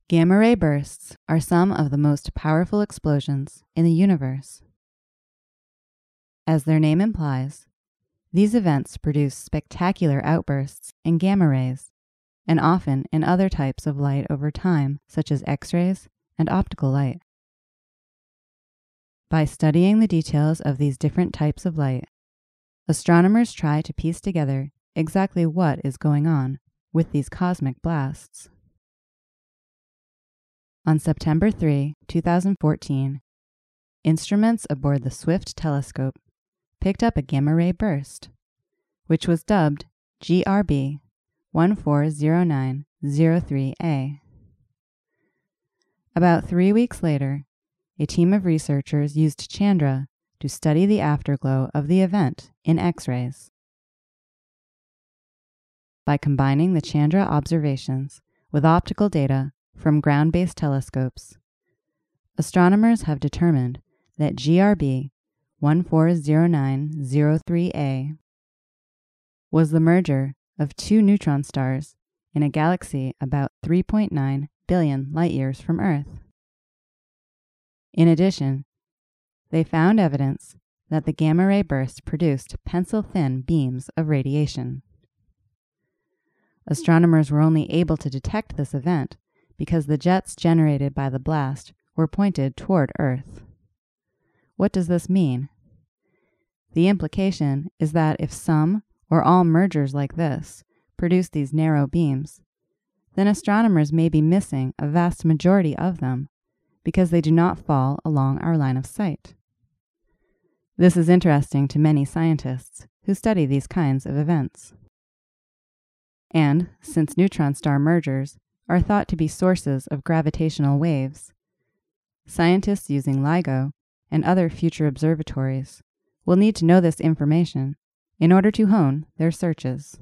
Gamma-ray bursts are some of the most powerful explosions in the universe. As their name implies, these events produce spectacular outbursts in gamma rays, and often in other types of light over time, such as X-rays and optical light. By studying the details of these different types of light, astronomers try to piece together exactly what is going on with these cosmic blasts. On September 3, 2014, instruments aboard the Swift telescope picked up a gamma-ray burst, which was dubbed GRB 140903A. About 3 weeks later, a team of researchers used Chandra to study the afterglow of the event in X-rays. By combining the Chandra observations with optical data from ground-based telescopes, astronomers have determined that GRB 140903A was the merger of two neutron stars in a galaxy about 3.9 billion light-years from Earth. In addition, they found evidence that the gamma-ray burst produced pencil-thin beams of radiation. Astronomers were only able to detect this event because the jets generated by the blast were pointed toward Earth. What does this mean? The implication is that if some or all mergers like this produce these narrow beams, then astronomers may be missing a vast majority of them because they do not fall along our line of sight. This is interesting to many scientists who study these kinds of events. And since neutron star mergers are thought to be sources of gravitational waves, scientists using LIGO and other future observatories will need to know this information in order to hone their searches.